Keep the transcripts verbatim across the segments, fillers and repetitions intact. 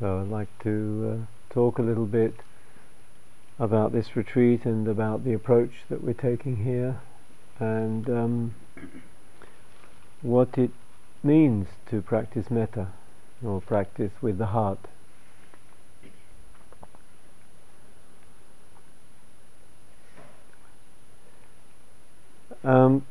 So I'd like to uh, talk a little bit about this retreat and about the approach that we're taking here, and um, what it means to practice metta, or practice with the heart. Um,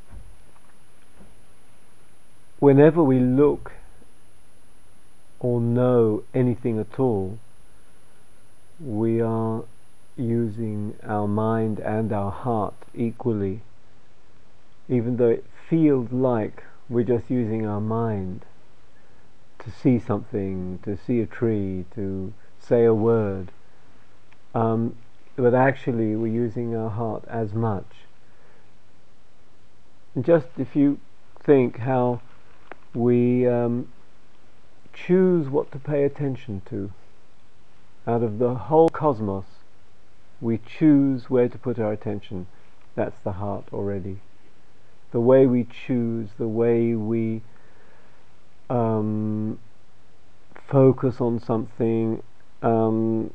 whenever we look or know anything at all, we are using our mind and our heart equally, even though it feels like we're just using our mind to see something, to see a tree, to say a word, um, but actually we're using our heart as much. And just if you think how we um, choose what to pay attention to, out of the whole cosmos, we choose where to put our attention. That's the heart already. The way we choose, the way we um, focus on something, um,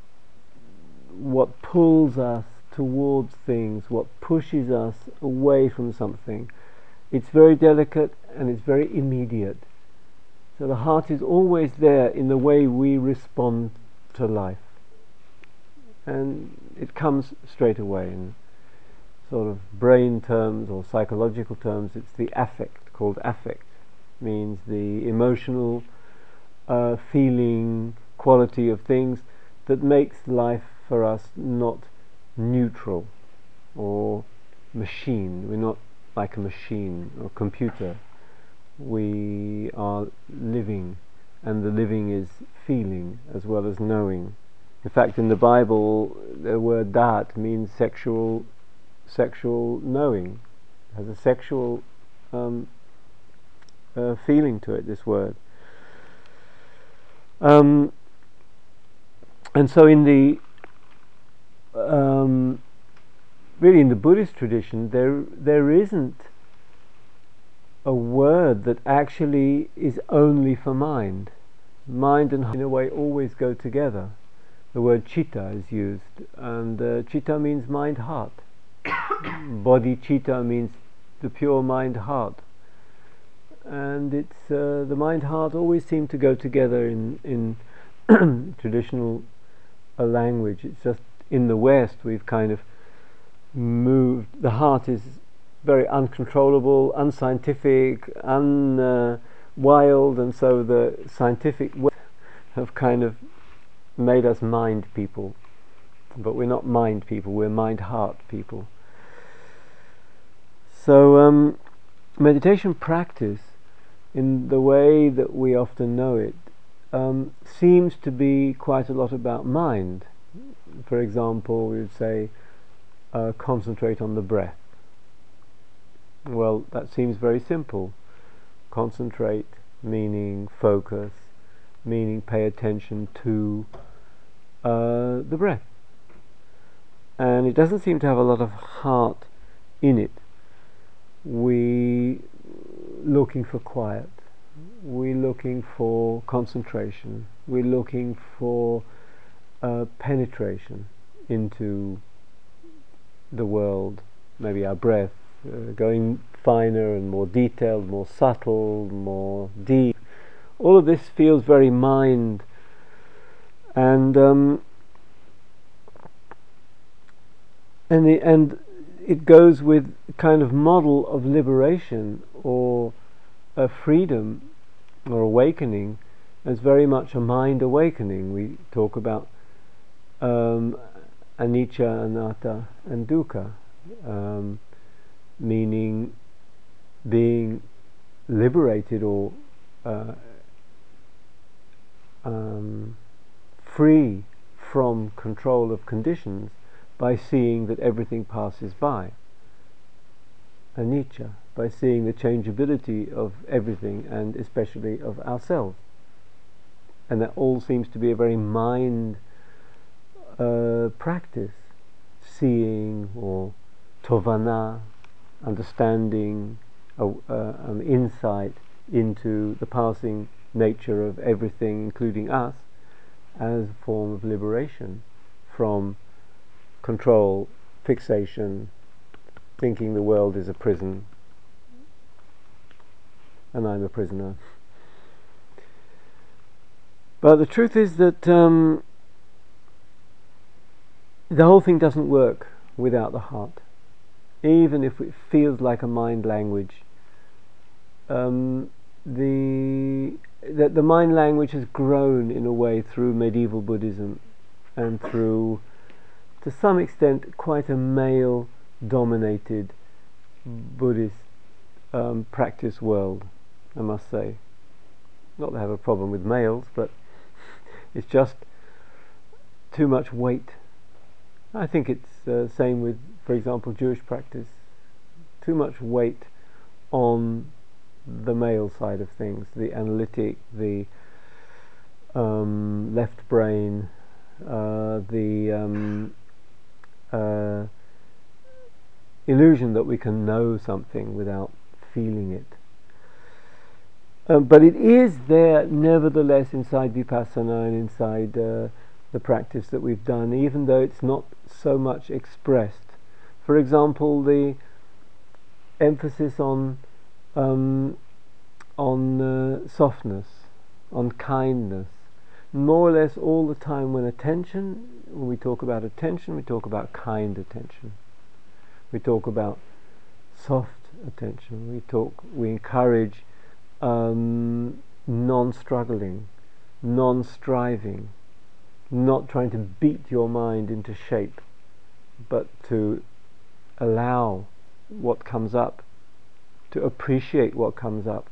what pulls us towards things, what pushes us away from something. It's very delicate and it's very immediate. So the heart is always there in the way we respond to life, and it comes straight away. In sort of brain terms or psychological terms, it's the affect, called affect, means the emotional uh, feeling quality of things that makes life for us not neutral or machine. We're not like a machine or computer. We are living, and the living is feeling as well as knowing. In fact, in the Bible, the word dat means sexual sexual knowing. It has a sexual um, uh, feeling to it, this word. Um, and so in the um, really in the Buddhist tradition, there there isn't a word that actually is only for mind. Mind and heart in a way always go together. The word citta is used, and uh, citta means mind heart. Body citta means the pure mind heart, and it's uh, the mind heart always seem to go together in in traditional uh, language. It's just in the West we've kind of moved. The heart is very uncontrollable, unscientific, un uh, wild, and so the scientific way have kind of made us mind people, but we're not mind people, we're mind heart people. So um, meditation practice, in the way that we often know it, um, seems to be quite a lot about mind. For example, we would say uh, concentrate on the breath. Well, that seems very simple. Concentrate meaning focus, meaning pay attention to uh, the breath. And it doesn't seem to have a lot of heart in it. We looking for quiet. We're looking for concentration. We're looking for uh, penetration into the world, maybe our breath, uh, going finer and more detailed, more subtle, more deep. All of this feels very mind, and um, and the, and it goes with a kind of model of liberation or a freedom or awakening as very much a mind awakening. We talk about um, anicca, anatta, and dukkha, um, meaning being liberated or uh, um, free from control of conditions by seeing that everything passes by. Anicca, by seeing the changeability of everything, and especially of ourselves. And that all seems to be a very mind uh, practice, seeing, or tovana, understanding, uh, uh, um, insight into the passing nature of everything, including us, as a form of liberation from control, fixation, thinking the world is a prison and I'm a prisoner. But the truth is that um, the whole thing doesn't work without the heart. Even if it feels like a mind language, um, the, the the mind language has grown in a way through medieval Buddhism and through, to some extent, quite a male-dominated Buddhist um, practice world, I must say. Not that I have a problem with males, but it's just too much weight. I think it's the uh, same with, for example, Jewish practice. Too much weight on the male side of things, the analytic, the um, left brain, uh, the um, uh, illusion that we can know something without feeling it. Um, but it is there nevertheless inside Vipassana and inside uh, the practice that we've done, even though it's not so much expressed. For example, the emphasis on um, on uh, softness, on kindness, more or less all the time. When attention, when we talk about attention, we talk about kind attention. We talk about soft attention. We talk, we encourage um, non-struggling, non-striving, not trying to beat your mind into shape, but to allow what comes up, to appreciate what comes up,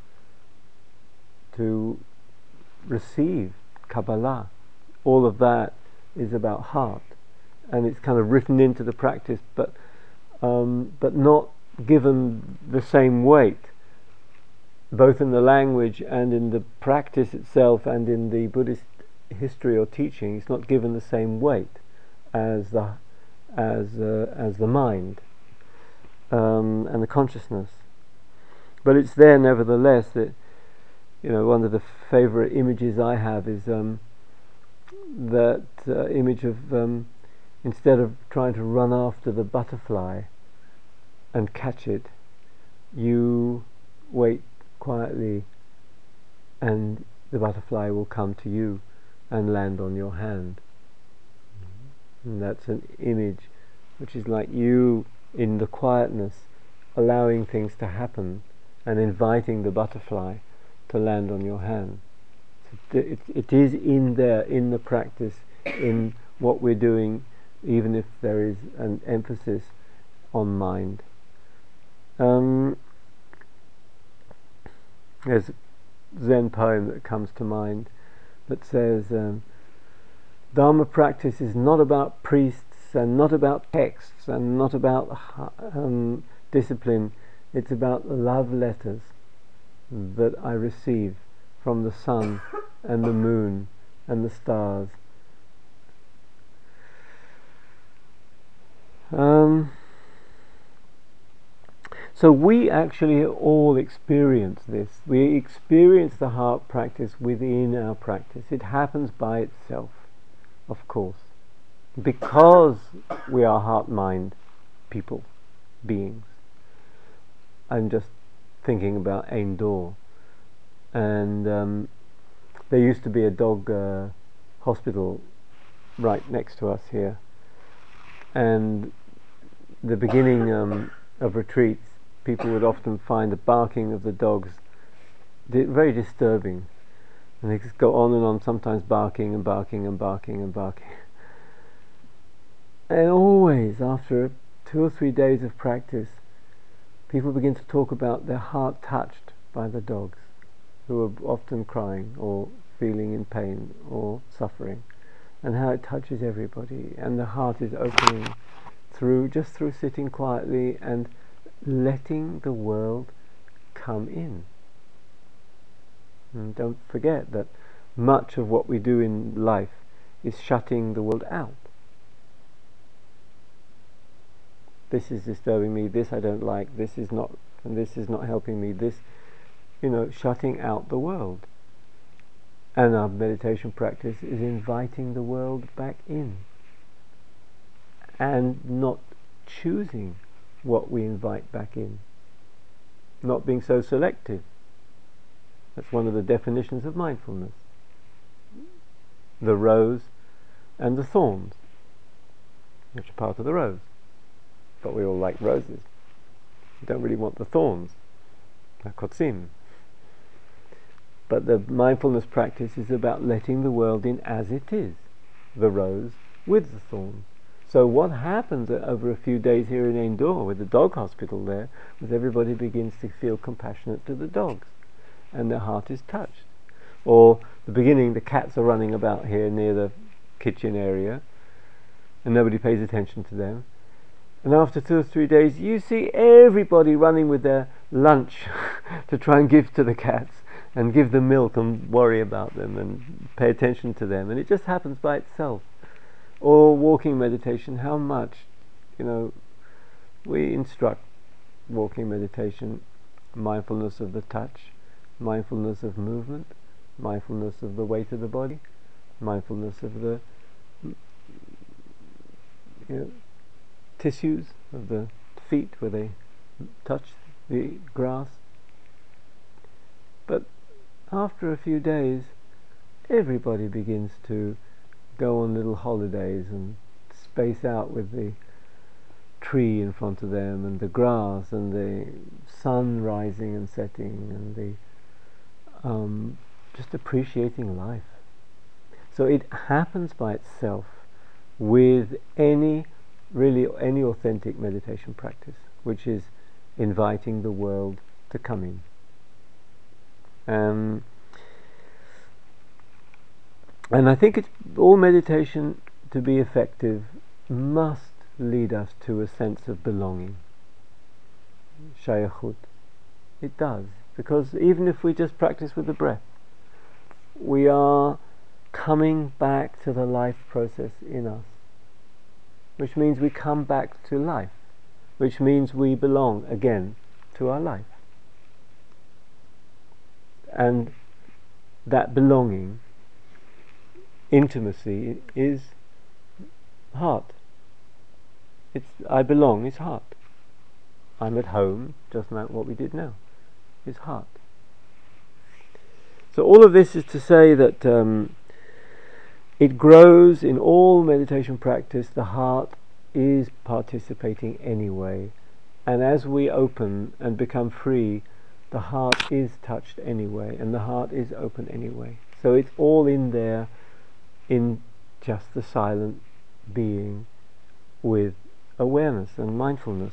to receive Kabbalah. All of that is about heart, and it's kind of written into the practice, but um, but not given the same weight, both in the language and in the practice itself and in the Buddhist history or teaching. It's not given the same weight as the as uh, as the mind um, and the consciousness, but it's there nevertheless. That, you know, one of the favorite images I have is um, that uh, image of um, instead of trying to run after the butterfly and catch it, you wait quietly and the butterfly will come to you and land on your hand. And that's an image which is like you in the quietness, allowing things to happen and inviting the butterfly to land on your hand. So it, it is in there, in the practice, in what we're doing, even if there is an emphasis on mind. Um, there's a Zen poem that comes to mind that says, um, Dharma practice is not about priests and not about texts and not about um, discipline. It's about the love letters that I receive from the sun and the moon and the stars. Um, so we actually all experience this. We experience the heart practice within our practice. It happens by itself, of course, because we are heart-mind people, beings. I'm just thinking about Ain Dor, and um, there used to be a dog uh, hospital right next to us here, and the beginning um, of retreats, people would often find the barking of the dogs di- very disturbing, and they just go on and on, sometimes barking and barking and barking and barking, and always after two or three days of practice, people begin to talk about their heart touched by the dogs, who are often crying or feeling in pain or suffering, and how it touches everybody, and the heart is opening through just through sitting quietly and letting the world come in. And don't forget that much of what we do in life is shutting the world out. This is disturbing me, this I don't like, this is not, and this is not helping me, this, you know, shutting out the world. And our meditation practice is inviting the world back in and not choosing what we invite back in, not being so selective. That's one of the definitions of mindfulness. The rose and the thorns, which are part of the rose. But we all like roses. We don't really want the thorns, hakotsim. But the mindfulness practice is about letting the world in as it is, the rose with the thorns. So what happens over a few days here in Indore with the dog hospital there is everybody begins to feel compassionate to the dogs and their heart is touched. Or the beginning, the cats are running about here near the kitchen area and nobody pays attention to them. And after two or three days you see everybody running with their lunch to try and give to the cats and give them milk and worry about them and pay attention to them, and it just happens by itself. Or walking meditation, how much, you know, we instruct walking meditation, mindfulness of the touch, mindfulness of movement, mindfulness of the weight of the body, mindfulness of the, you know, tissues of the feet where they touch the grass. But after a few days everybody begins to go on little holidays and space out with the tree in front of them and the grass and the sun rising and setting and the um, just appreciating life. So it happens by itself with any really any authentic meditation practice, which is inviting the world to come in. Um, and I think it's all meditation to be effective must lead us to a sense of belonging, shayachut. It does, because even if we just practice with the breath, we are coming back to the life process in us, which means we come back to life, which means we belong again to our life. And that belonging, intimacy, is heart. It's I belong is heart. I'm at home, just like what we did now, is heart. So all of this is to say that um, it grows in all meditation practice. The heart is participating anyway, and as we open and become free, the heart is touched anyway, and the heart is open anyway. So it's all in there, in just the silent being with awareness and mindfulness.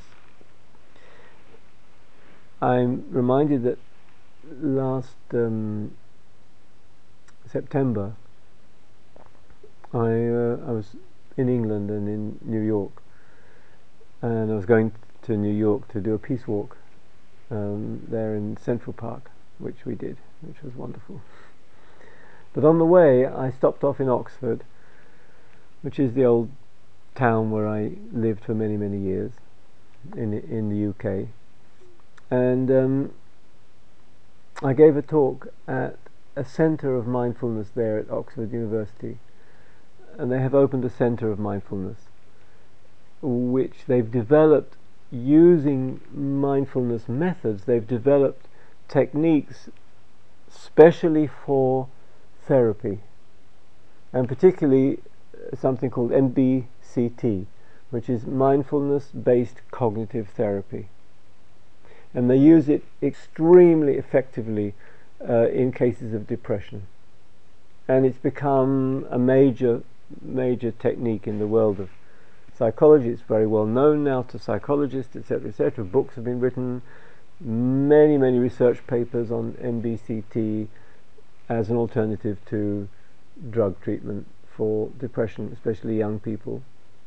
I'm reminded that last um, September I, uh, I was in England and in New York, and I was going to New York to do a peace walk um, there in Central Park, which we did, which was wonderful. But on the way I stopped off in Oxford, which is the old town where I lived for many many years in in the U K, and um, I gave a talk at a centre of mindfulness there at Oxford University, and they have opened a centre of mindfulness which they've developed using mindfulness methods. They've developed techniques specially for therapy, and particularly something called M B C T, which is mindfulness based cognitive therapy, and they use it extremely effectively uh, in cases of depression, and it's become a major major technique in the world of psychology. It's very well known now to psychologists, etc, etc. Books have been written, many many research papers on M B C T as an alternative to drug treatment for depression, especially young people.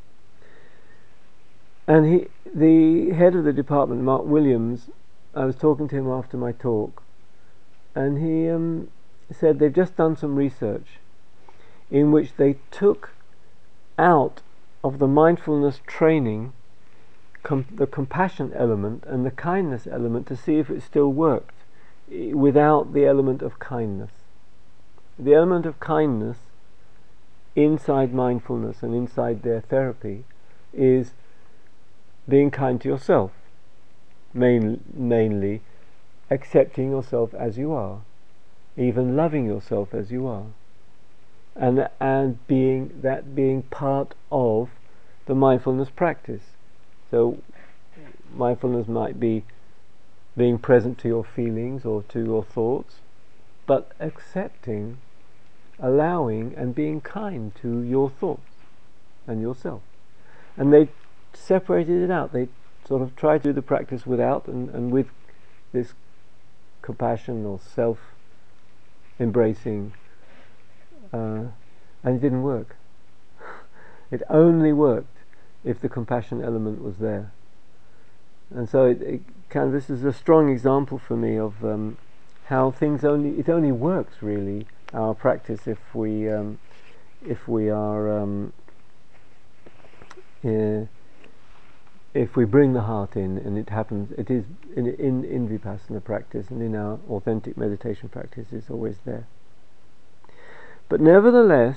And he, the head of the department, Mark Williams, I was talking to him after my talk, and he um, said they've just done some research in which they took out of the mindfulness training com- the compassion element and the kindness element to see if it still worked without the element of kindness. the element of kindness inside mindfulness and inside their therapy is being kind to yourself, main, mainly accepting yourself as you are, even loving yourself as you are, and and being that being part of the mindfulness practice. So mindfulness might be being present to your feelings or to your thoughts, but accepting, allowing and being kind to your thoughts and yourself. And they separated it out. They sort of tried to do the practice without and, and with this compassion or self embracing, uh, and it didn't work. It only worked if the compassion element was there. And so it, it kind of, this is a strong example for me of um, how things only it only works really, our practice, if we um, if we are um, uh, if we bring the heart in, and it happens. It is in, in in Vipassana practice and in our authentic meditation practice, it's always there. But nevertheless,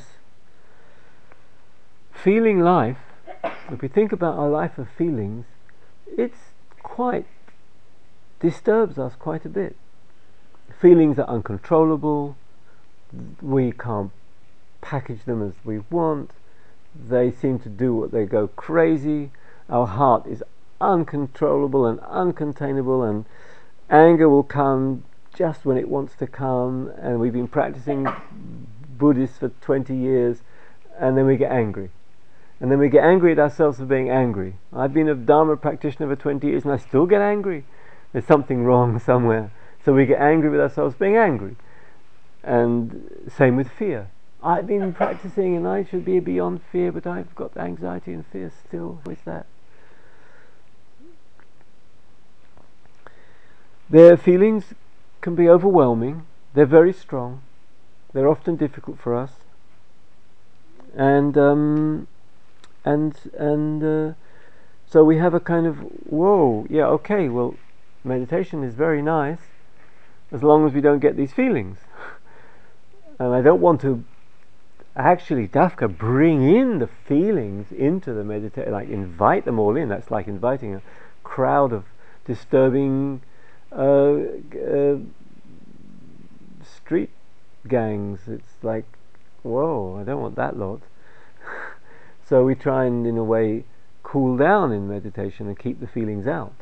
feeling life, if we think about our life of feelings, it's quite disturbs us quite a bit. Feelings are uncontrollable. We can't package them as we want. They seem to do what they go crazy. Our heart is uncontrollable and uncontainable, and anger will come just when it wants to come. And we've been practicing Buddhists for twenty years, and then we get angry. And then we get angry at ourselves for being angry. I've been a Dharma practitioner for twenty years and I still get angry. There's something wrong somewhere. So we get angry with ourselves being angry. And same with fear. I've been practicing and I should be beyond fear, but I've got anxiety and fear still. What is that? Their feelings can be overwhelming. They're very strong. They're often difficult for us. And um, and and uh, so we have a kind of, whoa, yeah, okay, well, meditation is very nice as long as we don't get these feelings. And I don't want to actually dafka bring in the feelings into the meditation, like invite them all in. That's like inviting a crowd of disturbing uh, uh, street gangs. It's like, whoa, I don't want that lot. So we try and in a way cool down in meditation and keep the feelings out.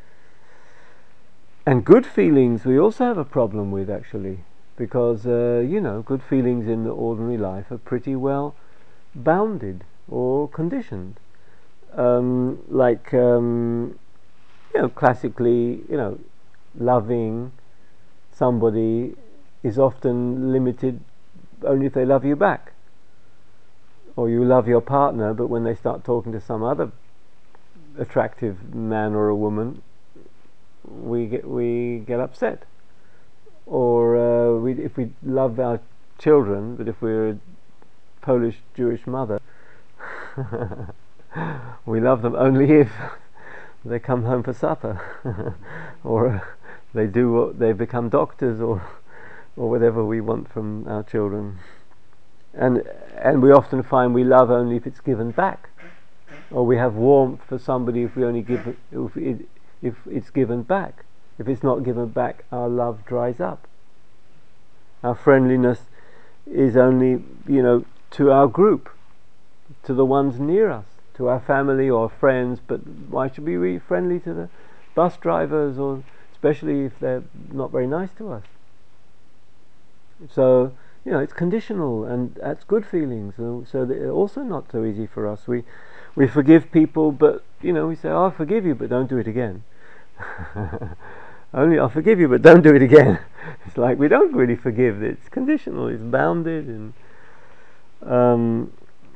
And good feelings we also have a problem with, actually, because uh, you know, good feelings in the ordinary life are pretty well bounded or conditioned. Um, like um, you know, classically, you know, loving somebody is often limited only if they love you back. Or you love your partner, but when they start talking to some other attractive man or a woman, we get we get upset. Or uh, we, if we love our children, but if we're a Polish Jewish mother, we love them only if they come home for supper, or uh, they do what they become doctors, or or whatever we want from our children. And and we often find we love only if it's given back, or we have warmth for somebody if we only give if it, if it's given back. If it's not given back, our love dries up. Our friendliness is only, you know, to our group, to the ones near us, to our family or friends. But why should we be friendly to the bus drivers, or especially if they're not very nice to us? So, you know, it's conditional, and that's good feelings. So, so they're also not so easy for us. We we forgive people, but you know, we say, oh, "I forgive you, but don't do it again." Only I'll forgive you, but don't do it again. It's like we don't really forgive. It's conditional. It's bounded, and um,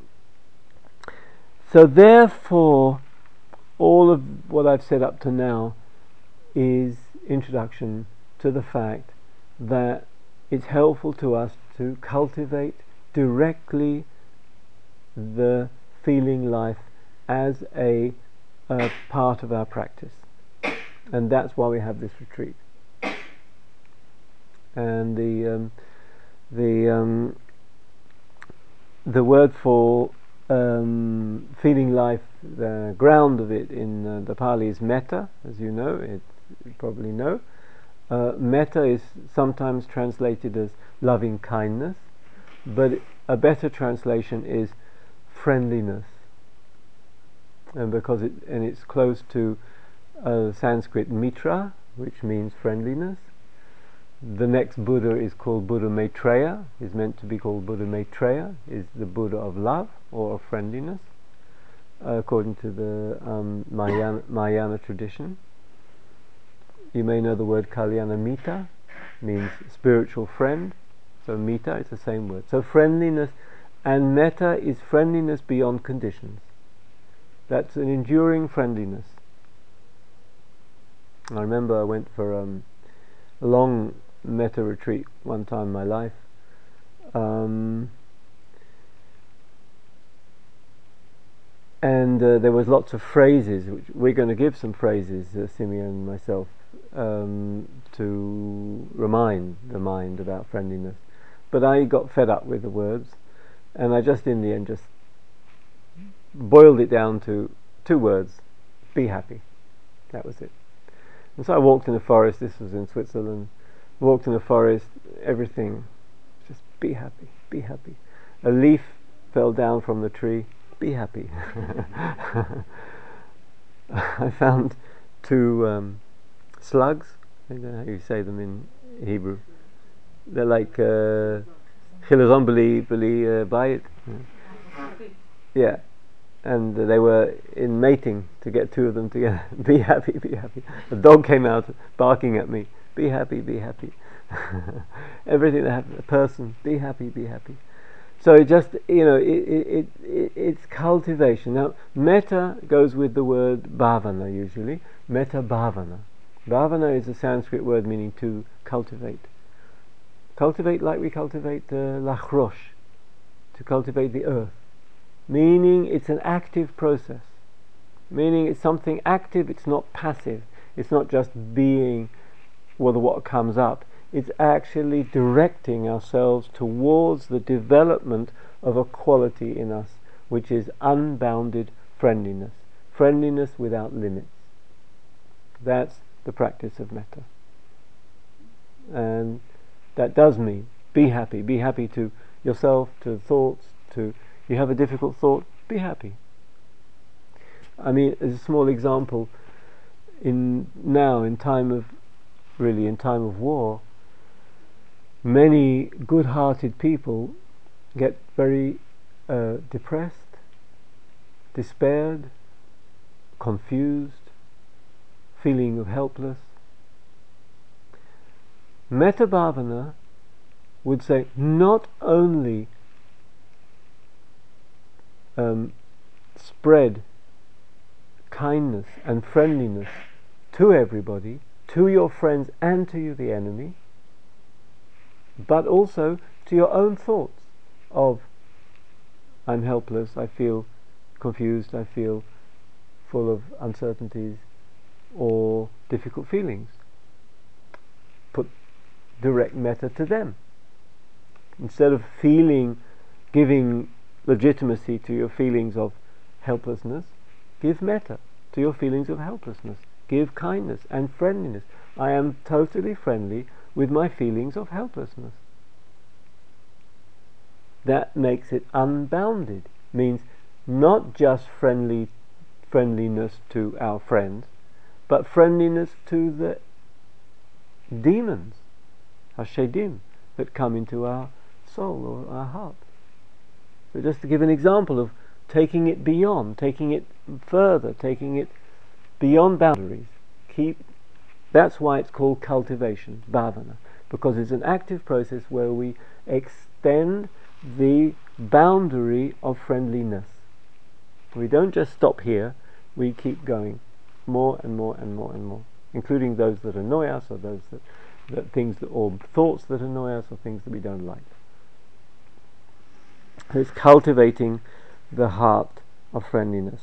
so therefore, all of what I've said up to now is introduction to the fact that it's helpful to us to cultivate directly the feeling life as a, a part of our practice. And that's why we have this retreat. And the um, the um, the word for um, feeling life, the ground of it in uh, the Pali is metta, as you know, it, you probably know. Uh, metta is sometimes translated as loving kindness, but a better translation is friendliness, and because it and it's close to uh, Sanskrit mitra, which means friendliness. The next Buddha is called Buddha Maitreya, is meant to be called Buddha Maitreya, is the Buddha of love or of friendliness, uh, according to the um, Mahayana, Mahayana tradition. You may know the word Kalyana Mita, means spiritual friend, so Mita is the same word. So friendliness, and metta is friendliness beyond conditions. That's an enduring friendliness. I remember I went for um, a long metta retreat one time in my life. Um, and uh, there was lots of phrases, which we're going to give some phrases, uh, Simeon and myself, um, to remind the mind about friendliness. But I got fed up with the words, and I just in the end just boiled it down to two words: be happy. That was it. And so I walked in the forest, this was in Switzerland, walked in the forest, everything, just be happy, be happy. A leaf fell down from the tree, be happy. I found two um, slugs, I don't know how you say them in Hebrew. They're like Chilazombeli uh, bayit. Yeah. And uh, they were in mating to get two of them together. Be happy, be happy. The dog came out barking at me. Be happy, be happy. Everything that happens, a person, be happy, be happy. So it just, you know, it, it, it, it's cultivation. Now, metta goes with the word bhavana usually. Metta bhavana. Bhavana is a Sanskrit word meaning to cultivate. Cultivate like we cultivate uh, lachrosh, to cultivate the earth. Meaning it's an active process. Meaning it's something active, it's not passive. It's not just being with what comes up. It's actually directing ourselves towards the development of a quality in us, which is unbounded friendliness. Friendliness without limits. That's the practice of metta. And that does mean be happy. Be happy to yourself, to thoughts, to you have a difficult thought, be happy. I mean, as a small example, in now in time of really in time of war, many good-hearted people get very uh, depressed, despaired, confused, feeling of helpless. Metta Bhavana would say not only um, spread kindness and friendliness to everybody, to your friends and to you the enemy, but also to your own thoughts of I'm helpless, I feel confused, I feel full of uncertainties or difficult feelings. Put direct metta to them. Instead of feeling, giving legitimacy to your feelings of helplessness, give metta to your feelings of helplessness. Give kindness and friendliness. I am totally friendly with my feelings of helplessness. That makes it unbounded. Means not just friendly friendliness to our friends, but friendliness to the demons, hashedim, that come into our soul or our heart. So just to give an example of taking it beyond, taking it further, taking it beyond boundaries. Keep. That's why it's called cultivation, bhavana, because it's an active process where we extend the boundary of friendliness. We don't just stop here, we keep going more and more and more and more, including those that annoy us, or those that, that things that, or thoughts that annoy us, or things that we don't like. It's cultivating the heart of friendliness.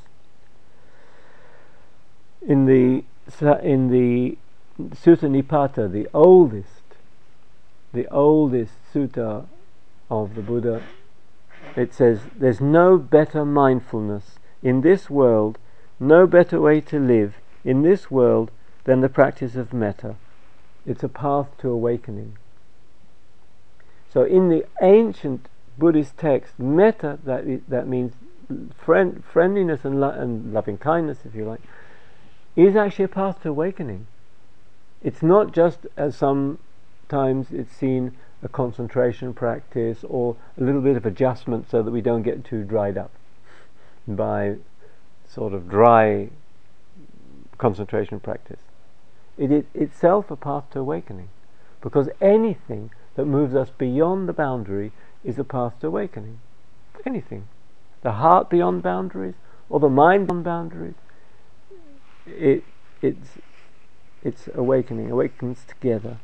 In the in the Sutta Nipata, the oldest, the oldest sutta of the Buddha, it says, there's no better mindfulness in this world, no better way to live in this world than the practice of metta. It's a path to awakening. So in the ancient Buddhist text, metta, that, is, that means friend, friendliness and, lo- and loving kindness, if you like, is actually a path to awakening. It's not just, as sometimes it's seen, a concentration practice or a little bit of adjustment so that we don't get too dried up by sort of dry concentration practice. It is itself a path to awakening, because anything that moves us beyond the boundary is a path to awakening. Anything. The heart beyond boundaries or the mind beyond boundaries, it, it's, it's awakening, awakens together.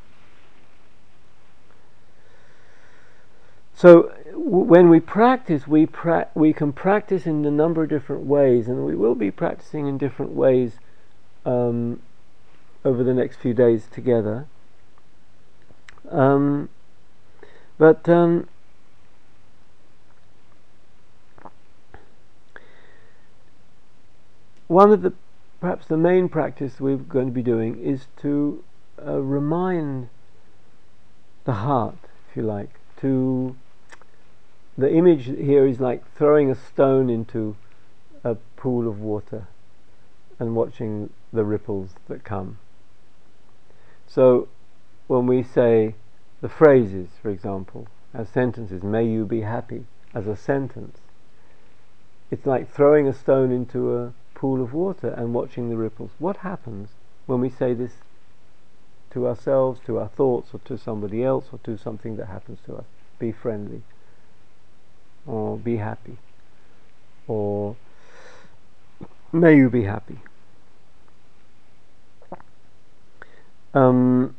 So w- when we practice, we pra- we can practice in a number of different ways, and we will be practicing in different ways um, over the next few days together. Um, but um, one of the, perhaps the main practice we're going to be doing is to uh, remind the heart, if you like, to the image here is like throwing a stone into a pool of water and watching the ripples that come. So when we say the phrases, for example, as sentences, may you be happy, as a sentence, it's like throwing a stone into a pool of water and watching the ripples. What happens when we say this to ourselves, to our thoughts, or to somebody else, or to something that happens to us? Be friendly, or be happy, or may you be happy. Um,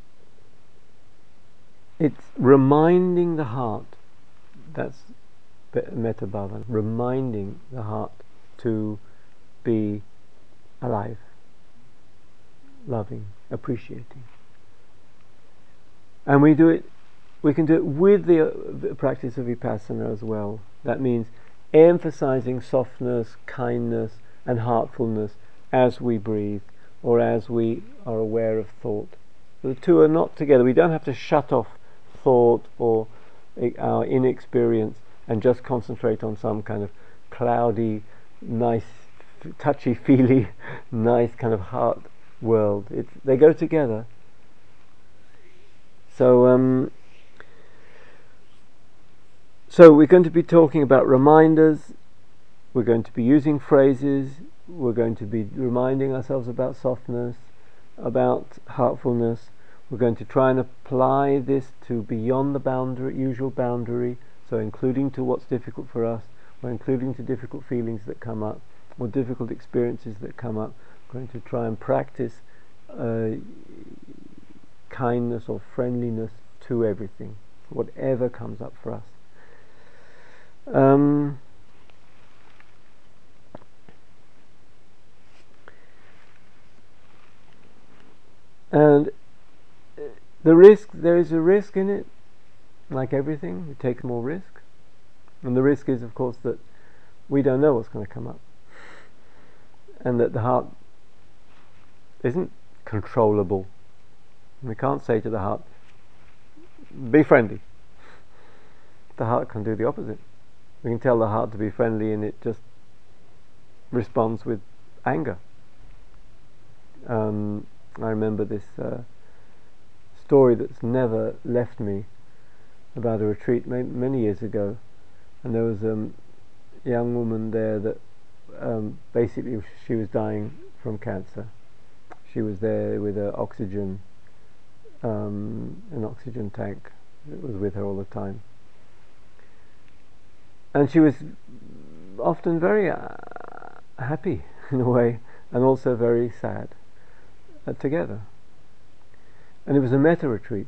it's reminding the heart, that's metta bhava, reminding the heart to be alive, loving, appreciating. And we do it, we can do it with the, uh, the practice of vipassana as well. That means emphasizing softness, kindness and heartfulness as we breathe or as we are aware of thought. The two are not together. We don't have to shut off thought or our inexperience and just concentrate on some kind of cloudy, nice, touchy-feely, nice kind of heart world. It's, they go together. So, um, so we're going to be talking about reminders. We're going to be using phrases. We're going to be reminding ourselves about softness, about heartfulness. We're going to try and apply this to beyond the boundary, usual boundary, so including to what's difficult for us, or including to difficult feelings that come up, or difficult experiences that come up. We're going to try and practice uh, kindness or friendliness to everything, whatever comes up for us. Um, and the risk, there is a risk in it, like everything, it takes more risk. And the risk is, of course, that we don't know what's going to come up, and that the heart isn't controllable. We can't say to the heart, be friendly. The heart can do the opposite. We can tell the heart to be friendly and it just responds with anger. Um, I remember this uh, story that's never left me about a retreat many years ago, and there was um, a young woman there that um, basically she was dying from cancer. She was there with a oxygen um, an oxygen tank that was with her all the time, and she was often very uh, happy in a way, and also very sad uh, together. And it was a metta retreat,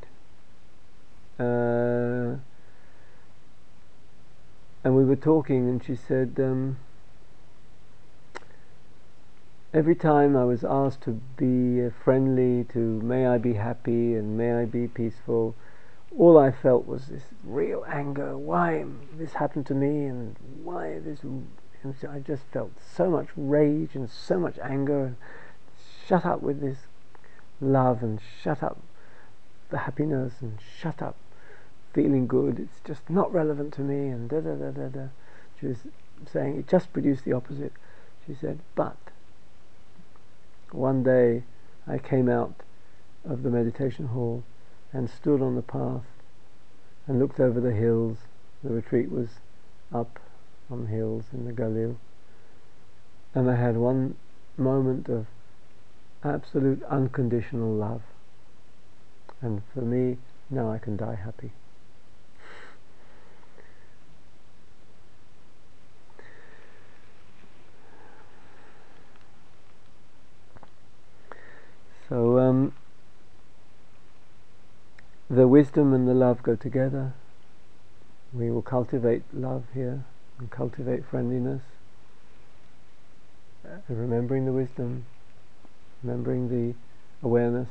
uh, and we were talking, and she said, um, every time I was asked to be uh, friendly, to may I be happy and may I be peaceful, all I felt was this real anger. Why this happened to me, and why this? And so I just felt so much rage and so much anger. Shut up with this love, and shut up the happiness, and shut up feeling good. It's just not relevant to me, and da da da da da. She was saying it just produced the opposite. She said, but one day I came out of the meditation hall and stood on the path and looked over the hills. The retreat was up on hills in the Galil, and I had one moment of absolute unconditional love, and for me, now I can die happy. So um, the wisdom and the love go together. We will cultivate love here and cultivate friendliness, uh, remembering the wisdom, remembering the awareness.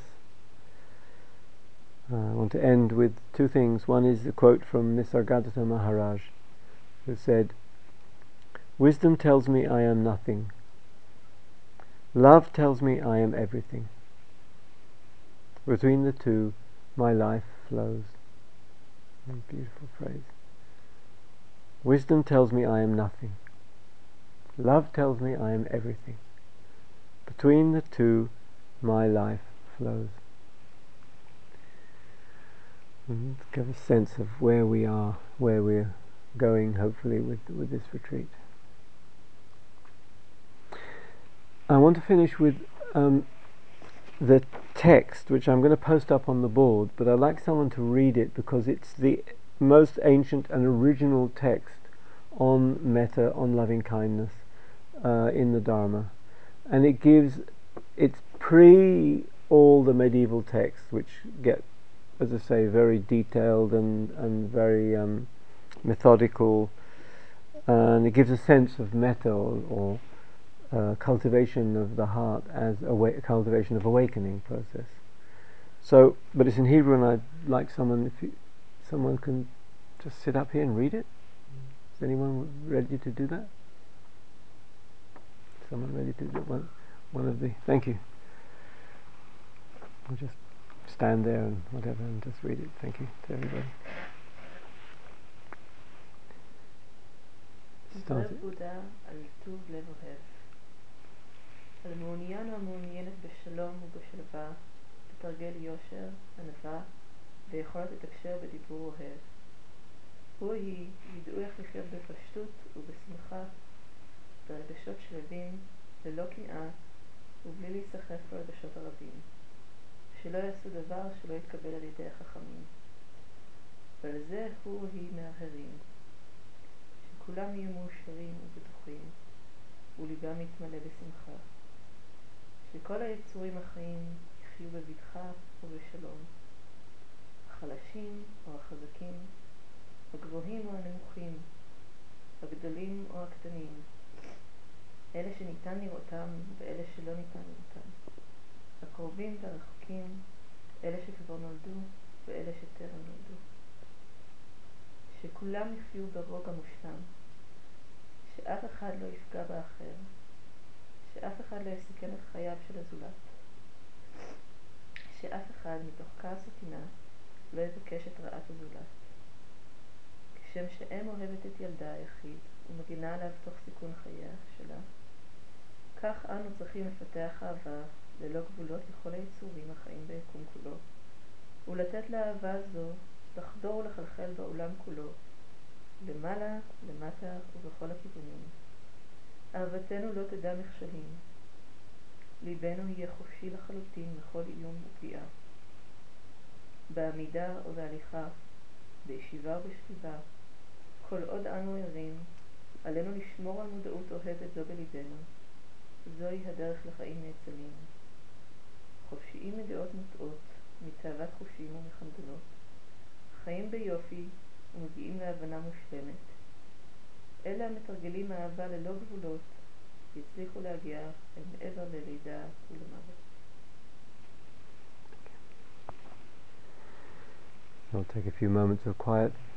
Uh, I want to end with two things. One is a quote from Nisargadatta Maharaj, who said, "Wisdom tells me I am nothing. Love tells me I am everything. Between the two, my life flows." A beautiful phrase. Wisdom tells me I am nothing. Love tells me I am everything. Between the two, my life flows. And give a sense of where we are, where we're going, hopefully, with, with this retreat. I want to finish with um, the text, which I'm going to post up on the board, but I'd like someone to read it because it's the most ancient and original text on metta, on loving kindness uh, in the Dharma, and it gives, it's pre all the medieval texts, which get, as I say, very detailed and, and very um, methodical, and it gives a sense of metta, or, or uh, cultivation of the heart as a wa- cultivation of awakening process. So, but it's in Hebrew, and I'd like someone, if you, someone can just sit up here and read it. Is anyone ready to do that? Someone ready to do one? One of the. Thank you. I'll just stand there and whatever and just read it. Thank you to everybody. Start it. בודה על טוב לב אוהב. על מעוניין או מעוניינת בשלום ובשלווה, לתרגל יושר, ענווה, ויכולת לתקשר בדיבור אוהב. הוא היא ידעו איך לחיות בפשטות ובשמחה, ברגשות שלווים, ללא קנאה, ובלי להיסחף ברגשות הרבים. שלא יעשו דבר שלא יתקבל על ידי החכמים. ועל זה הוא היא מהרהרים. שכולם יהיו מאושרים ובטוחים, וליבם יתמלא בשמחה. שכל היצורים החיים יחיו בבטחה ובשלום. החלשים או החזקים, הגבוהים או הנמוכים, הגדולים או הקטנים, אלה שניתן לראותם ואלה שלא ניתן לראותם, הקרובים והרחוקים, אלה שכבר נולדו ואלה שטרם נולדו. שכולם יחיו ברוגע מושלם, שאף אחד לא יפגע באחר, שאף אחד לא יסכן את חייו של הזולת, שאף אחד מתוך כעס וטינה לא יבקש את רעת הזולת. כשם שאם אוהבת את ילדה היחיד ומגינה עליו תוך סיכון חייה שלה, כך אנו צריכים לפתח אהבה ללא גבולות לכל היצורים החיים ביקום כולו, ולתת לאהבה זו לחדור ולחלחל בעולם כולו, למעלה, למטה ובכל הכיוונים. אהבתנו לא תדע מכשולים. ליבנו יהיה חופשי לחלוטין מכל איום ופגיעה. בעמידה או בהליכה, בישיבה ובשכיבה, כל עוד אנו ערים, עלינו לשמור על מודעות אוהבת זו בליבנו. זוהי הדרך לחיים נאצלים. חופשיים מדעות מוטעות, מתאוות חושים ומחמדנות. חיים ביופי ומגיעים להבנה מושלמת. אלה המתרגלים אהבה ללא גבולות, יצליחו להגיע אל מעבר ללידה ולמוות. So I'll take a few moments of quiet.